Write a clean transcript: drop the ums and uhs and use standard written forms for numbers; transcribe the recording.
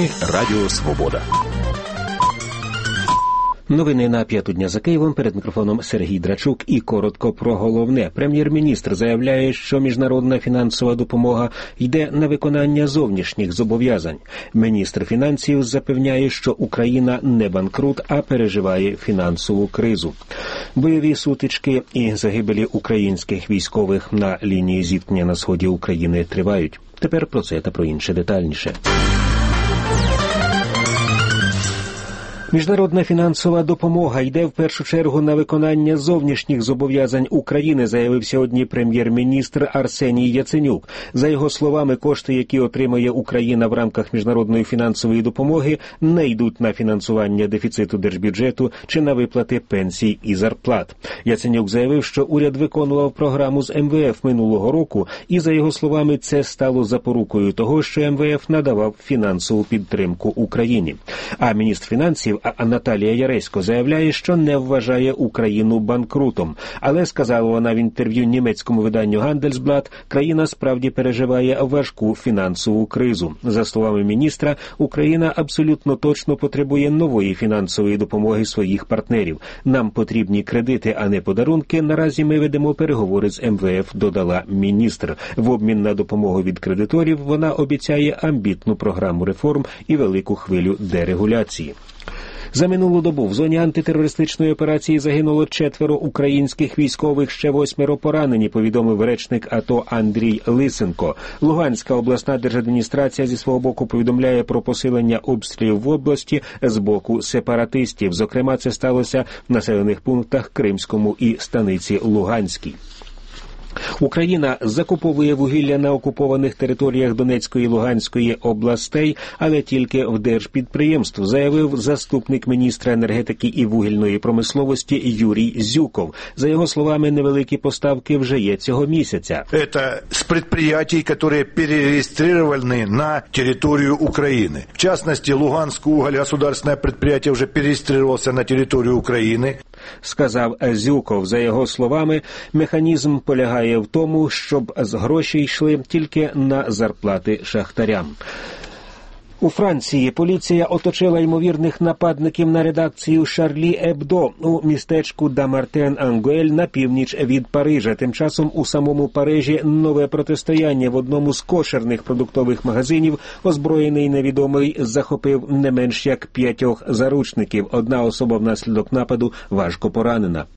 Новини Радіо Свобода. Новини на 5-ту дня за Києвом. Перед мікрофоном Сергій Драчук. І коротко про головне. Прем'єр-міністр заявляє, що міжнародна фінансова допомога йде на виконання зовнішніх зобов'язань. Міністр фінансів запевняє, що Україна не банкрут, а переживає фінансову кризу. Бойові сутички і загибелі українських військових на лінії зіткнення на сході України тривають. Тепер про це та про інше детальніше. Міжнародна фінансова допомога йде в першу чергу на виконання зовнішніх зобов'язань України, заявив сьогодні прем'єр-міністр Арсеній Яценюк. За його словами, кошти, які отримає Україна в рамках міжнародної фінансової допомоги, не йдуть на фінансування дефіциту держбюджету чи на виплати пенсій і зарплат. Яценюк заявив, що уряд виконував програму з МВФ минулого року, і, за його словами, це стало запорукою того, що МВФ надавав фінансову підтримку Україні. А міністр фінансів Наталія Яресько заявляє, що не вважає Україну банкрутом. Але, сказала вона в інтерв'ю німецькому виданню «Гандельсблат», країна справді переживає важку фінансову кризу. За словами міністра, Україна абсолютно точно потребує нової фінансової допомоги своїх партнерів. Нам потрібні кредити, а не подарунки. Наразі ми ведемо переговори з МВФ, додала міністр. В обмін на допомогу від кредиторів вона обіцяє амбітну програму реформ і велику хвилю дерегуляції. За минулу добу в зоні антитерористичної операції загинуло 4 українських військових, ще 8 поранені, повідомив речник АТО Андрій Лисенко. Луганська обласна держадміністрація зі свого боку повідомляє про посилення обстрілів в області з боку сепаратистів. Зокрема, це сталося в населених пунктах Кримському і Станиці Луганській. Україна закуповує вугілля на окупованих територіях Донецької і Луганської областей, але тільки в держпідприємств, заявив заступник міністра енергетики і вугільної промисловості Юрій Зюков. За його словами, невеликі поставки вже є цього місяця. Це з підприємств, які перереєстровані на територію України. В частності, Луганськ уголь, государственне підприємство, вже перереєструвався на територію України. Сказав Зюков. За його словами, механізм полягає в тому, щоб гроші йшли тільки на зарплати шахтарям. У Франції поліція оточила ймовірних нападників на редакцію «Шарлі Ебдо» у містечку Дамартен-Ангуель на північ від Парижа. Тим часом у самому Парижі нове протистояння. В одному з кошерних продуктових магазинів озброєний невідомий захопив не менш як 5 заручників. Одна особа внаслідок нападу важко поранена.